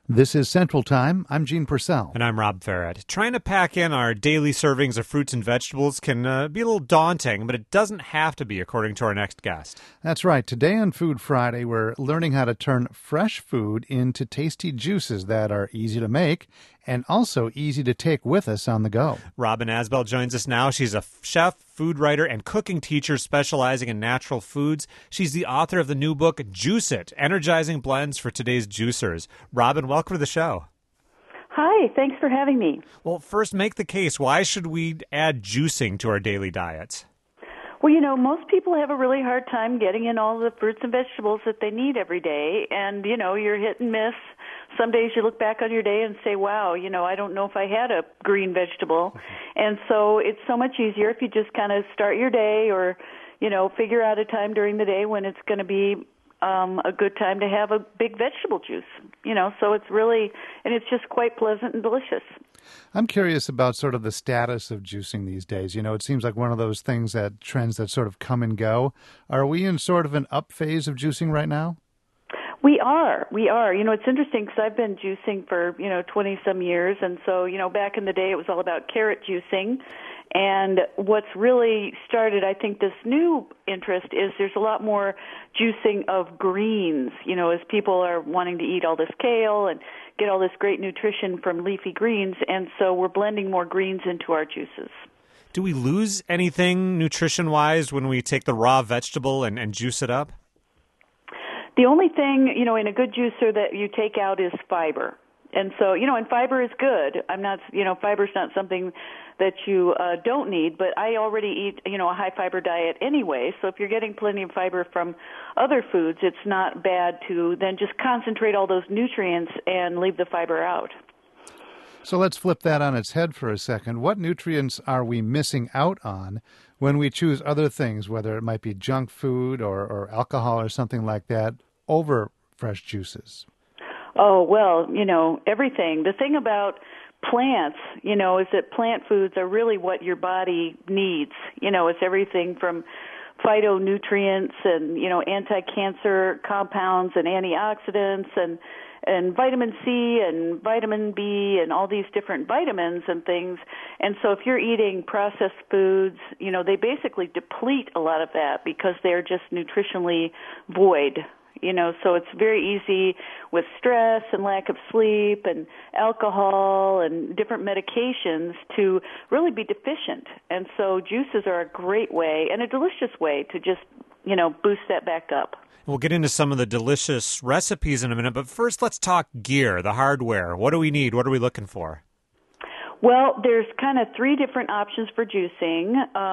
This is Central Time. I'm Gene Purcell. And I'm Rob Farrett. Trying to pack in our daily servings of fruits and vegetables can be a little daunting, but it doesn't have to be, according to our next guest. That's right. Today on Food Friday, we're learning how to turn fresh food into tasty juices that are easy to make and also easy to take with us on the go. Robin Asbell joins us now. She's a chef, food writer, and cooking teacher specializing in natural foods. She's the author of the new book, Juice It, Energizing Blends for Today's Juicers. Robin, welcome to the show. Hi, thanks for having me. Well, first, make the case. Why should we add juicing to our daily diets? Well, most people have a really hard time getting in all the fruits and vegetables that they need every day. And, you're hit and miss. Some days you look back on your day and say, wow, I don't know if I had a green vegetable. And so it's so much easier if you just kind of start your day or, figure out a time during the day when it's going to be a good time to have a big vegetable juice. So it's really, and it's just quite pleasant and delicious. I'm curious about sort of the status of juicing these days. It seems like one of those trends that sort of come and go. Are we in sort of an up phase of juicing right now? We are. It's interesting because I've been juicing for, 20-some years. And so, back in the day, it was all about carrot juicing. And what's really started, I think, this new interest is there's a lot more juicing of greens, as people are wanting to eat all this kale and get all this great nutrition from leafy greens. And so we're blending more greens into our juices. Do we lose anything nutrition-wise when we take the raw vegetable and juice it up? The only thing, in a good juicer that you take out is fiber. And so, and fiber is good. Fiber's not something that you don't need, but I already eat, a high fiber diet anyway. So if you're getting plenty of fiber from other foods, it's not bad to then just concentrate all those nutrients and leave the fiber out. So let's flip that on its head for a second. What nutrients are we missing out on when we choose other things, whether it might be junk food or alcohol or something like that, over fresh juices? Oh, well, everything. The thing about plants, is that plant foods are really what your body needs. It's everything from phytonutrients and, anti-cancer compounds and antioxidants and vitamin C and vitamin B and all these different vitamins and things. And so if you're eating processed foods, they basically deplete a lot of that because they're just nutritionally void. So it's very easy with stress and lack of sleep and alcohol and different medications to really be deficient. And so juices are a great way and a delicious way to just, boost that back up. We'll get into some of the delicious recipes in a minute, but first let's talk gear, the hardware. What do we need? What are we looking for? Well, there's kind of three different options for juicing.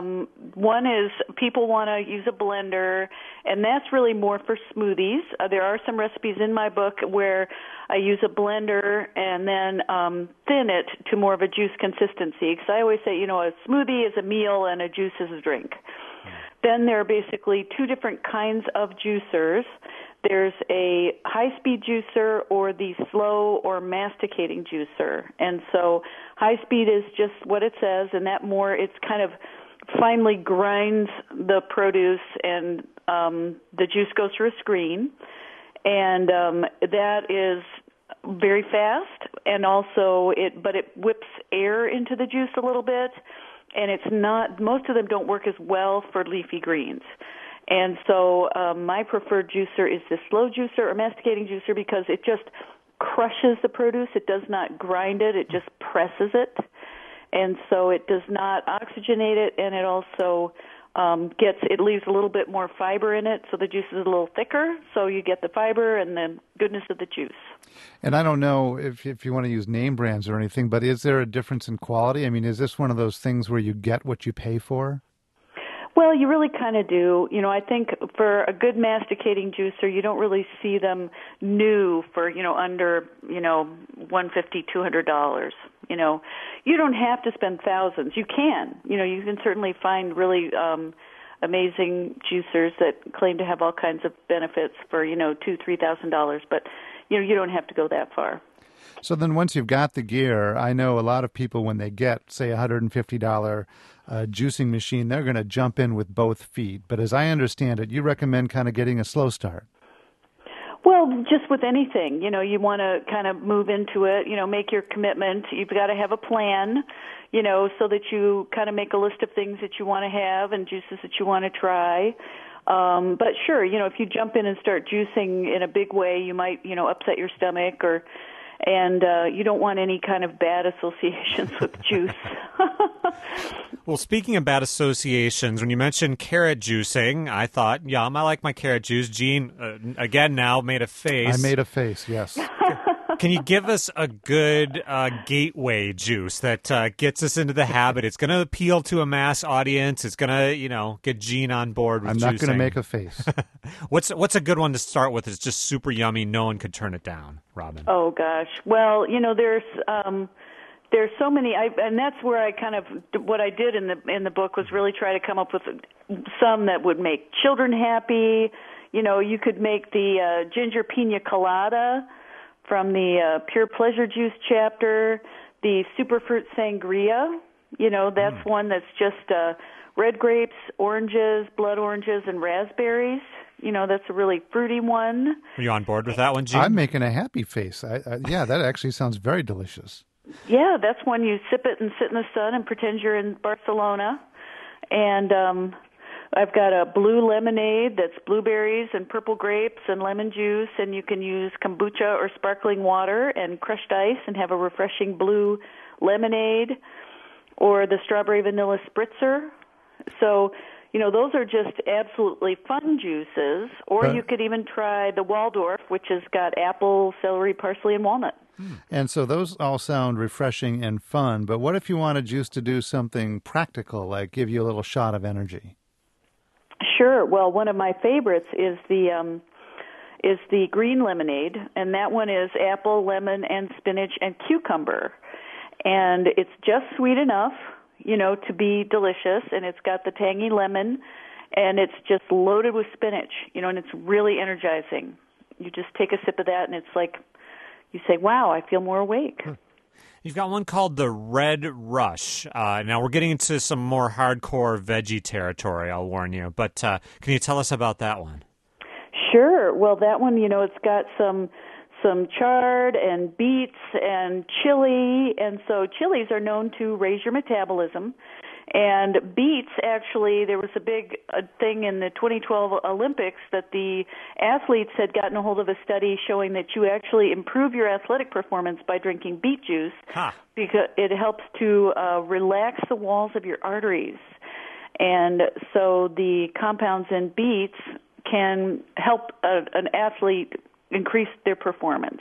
One is people want to use a blender, and that's really more for smoothies. There are some recipes in my book where I use a blender and then thin it to more of a juice consistency. Because I always say, a smoothie is a meal and a juice is a drink. Then there are basically two different kinds of juicers. There's a high-speed juicer or the slow or masticating juicer. And so high-speed is just what it says, and it's kind of finely grinds the produce, and the juice goes through a screen. And that is very fast, and also it whips air into the juice a little bit, and most of them don't work as well for leafy greens. And so my preferred juicer is the slow juicer or masticating juicer because it just crushes the produce. It does not grind it. It just presses it. And so it does not oxygenate it, and it also it leaves a little bit more fiber in it, so the juice is a little thicker, so you get the fiber and the goodness of the juice. And I don't know if you want to use name brands or anything, but is there a difference in quality? I mean, is this one of those things where you get what you pay for? Well, you really kind of do. I think for a good masticating juicer, you don't really see them new for, under, $150, $200. You don't have to spend thousands. You can. You can certainly find really amazing juicers that claim to have all kinds of benefits for, $2,000, $3,000. But, you don't have to go that far. So then once you've got the gear, I know a lot of people when they get, say, a $150 juicing machine, they're going to jump in with both feet. But as I understand it, you recommend kind of getting a slow start. Well, just with anything, you want to kind of move into it, make your commitment. You've got to have a plan, so that you kind of make a list of things that you want to have and juices that you want to try. But sure, if you jump in and start juicing in a big way, you might, upset your stomach and you don't want any kind of bad associations with juice. Well, speaking of bad associations, when you mentioned carrot juicing, I thought, yum, I like my carrot juice. Gene, again now, made a face. I made a face, yes. Can you give us a good gateway juice that gets us into the habit? It's going to appeal to a mass audience. It's going to, get Gene on board with juicing. I'm not going to make a face. What's a good one to start with? It's just super yummy. No one could turn it down, Robin. Oh, gosh. Well, there's so many, and that's where I kind of, what I did in the book was really try to come up with some that would make children happy. You could make the ginger pina colada from the Pure Pleasure Juice chapter, the Superfruit Sangria. That's one that's just red grapes, oranges, blood oranges, and raspberries. That's a really fruity one. Are you on board with that one, Gene? I'm making a happy face. Yeah, that actually sounds very delicious. Yeah, that's when you sip it and sit in the sun and pretend you're in Barcelona. And I've got a blue lemonade that's blueberries and purple grapes and lemon juice, and you can use kombucha or sparkling water and crushed ice and have a refreshing blue lemonade, or the strawberry vanilla spritzer. So, those are just absolutely fun juices. Or you could even try the Waldorf, which has got apple, celery, parsley, and walnut. And so those all sound refreshing and fun, but what if you want a juice to do something practical, like give you a little shot of energy? Sure. Well, one of my favorites is the green lemonade, and that one is apple, lemon, and spinach and cucumber. And it's just sweet enough, to be delicious, and it's got the tangy lemon, and it's just loaded with spinach, and it's really energizing. You just take a sip of that, and it's like you say, wow, I feel more awake. You've got one called the Red Rush. Now, we're getting into some more hardcore veggie territory, I'll warn you. But can you tell us about that one? Sure. Well, that one, it's got some chard and beets and chili. And so chilies are known to raise your metabolism. And beets, actually, there was a big thing in the 2012 Olympics that the athletes had gotten a hold of a study showing that you actually improve your athletic performance by drinking beet juice because it helps to relax the walls of your arteries. And so the compounds in beets can help an athlete increase their performance.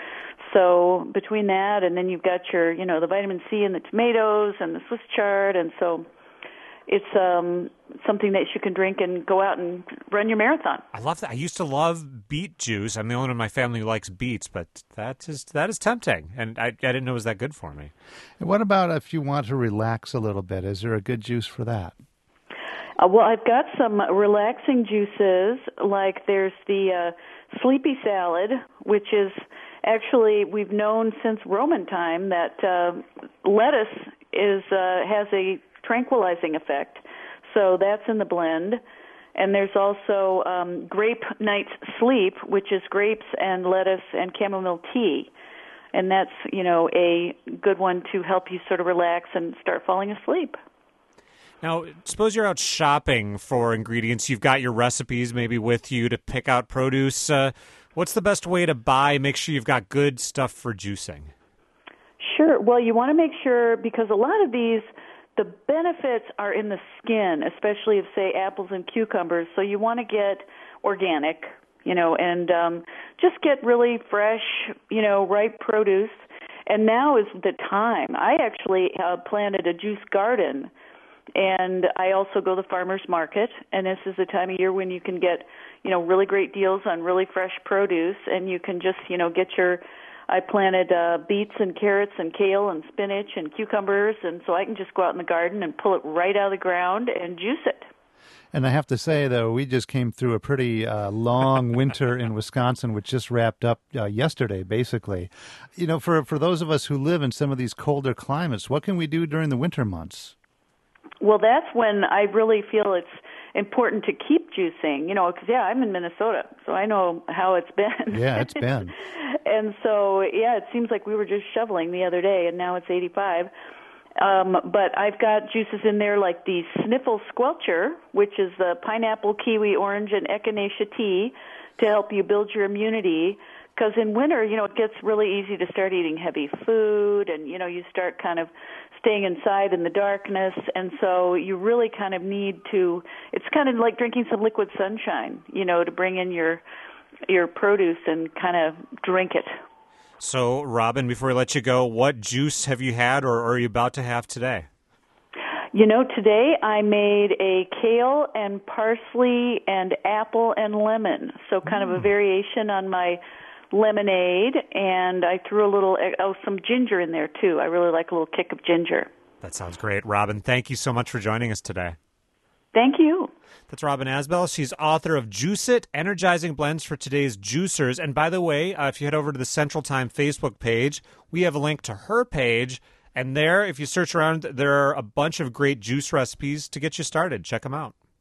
So between that and then you've got your, the vitamin C in the tomatoes and the Swiss chard, and so it's something that you can drink and go out and run your marathon. I love that. I used to love beet juice. I'm the only one in my family who likes beets, but that is tempting, and I didn't know it was that good for me. And what about if you want to relax a little bit? Is there a good juice for that? Well, I've got some relaxing juices, like there's the sleepy salad, which is actually, we've known since Roman time that lettuce has a tranquilizing effect. So that's in the blend. And there's also Grape Night's Sleep, which is grapes and lettuce and chamomile tea. And that's, a good one to help you sort of relax and start falling asleep. Now, suppose you're out shopping for ingredients. You've got your recipes maybe with you to pick out produce. What's the best way to make sure you've got good stuff for juicing? Sure. Well, you want to make sure, because a lot of these, the benefits are in the skin, especially of, say, apples and cucumbers. So you want to get organic, and just get really fresh, ripe produce. And now is the time. I actually planted a juice garden, and I also go to the farmer's market, and this is the time of year when you can get, really great deals on really fresh produce, and you can just, I planted beets and carrots and kale and spinach and cucumbers, and so I can just go out in the garden and pull it right out of the ground and juice it. And I have to say, though, we just came through a pretty long winter in Wisconsin, which just wrapped up yesterday, basically. For those of us who live in some of these colder climates, what can we do during the winter months? Well, that's when I really feel important to keep juicing, because, I'm in Minnesota, so I know how it's been. Yeah, it's been. And so, it seems like we were just shoveling the other day, and now it's 85. But I've got juices in there like the Sniffle Squelcher, which is the pineapple, kiwi, orange, and echinacea tea to help you build your immunity. Because in winter, it gets really easy to start eating heavy food, and, you start kind of staying inside in the darkness, and so you really kind of need to, it's kind of like drinking some liquid sunshine, to bring in your produce and kind of drink it. So, Robin, before we let you go, what juice have you had or are you about to have today? Today I made a kale and parsley and apple and lemon, so kind of a variation on my lemonade, and I threw some ginger in there, too. I really like a little kick of ginger. That sounds great. Robin, thank you so much for joining us today. Thank you. That's Robin Asbell. She's author of Juice It, Energizing Blends for Today's Juicers. And by the way, if you head over to the Central Time Facebook page, we have a link to her page. And there, if you search around, there are a bunch of great juice recipes to get you started. Check them out.